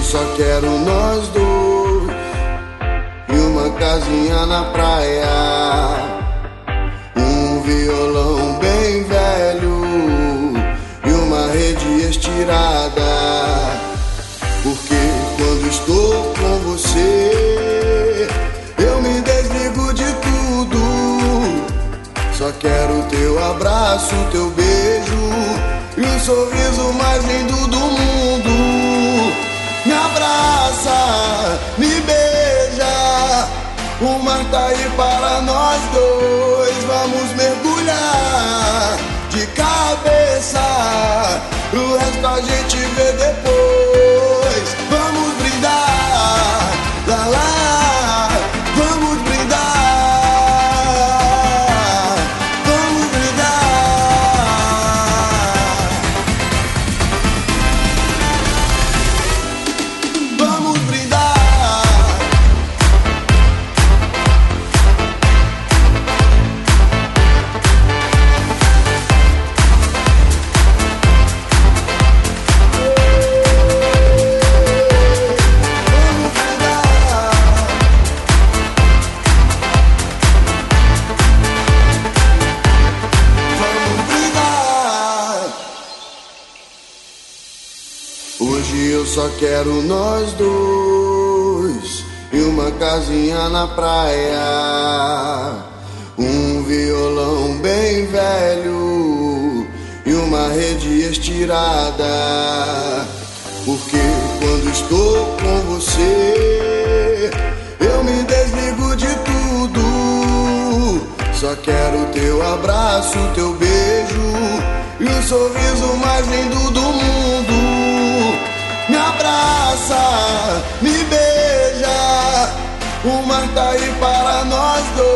só quero nós dois e uma casinha na praia, um violão bem velho e uma rede estirada. Porque quando estou com você, eu me desligo de tudo. Só quero teu abraço, teu beijo e o sorriso mais lindo do mundo. Me abraça, me beija, o mar tá aí para nós dois. Vamos mergulhar de cabeça, o resto a gente vê depois. Vamos brindar, lá lá, vamos brindar, vamos brindar, vamos brindar. Hoje eu só quero nós dois e uma casinha na praia, um violão bem velho e uma rede estirada. Porque quando estou com você, eu me desligo de tudo. Só quero teu abraço, teu beijo e o sorriso mais lindo do mundo. Me abraça, me beija, o mar tá aí para nós dois.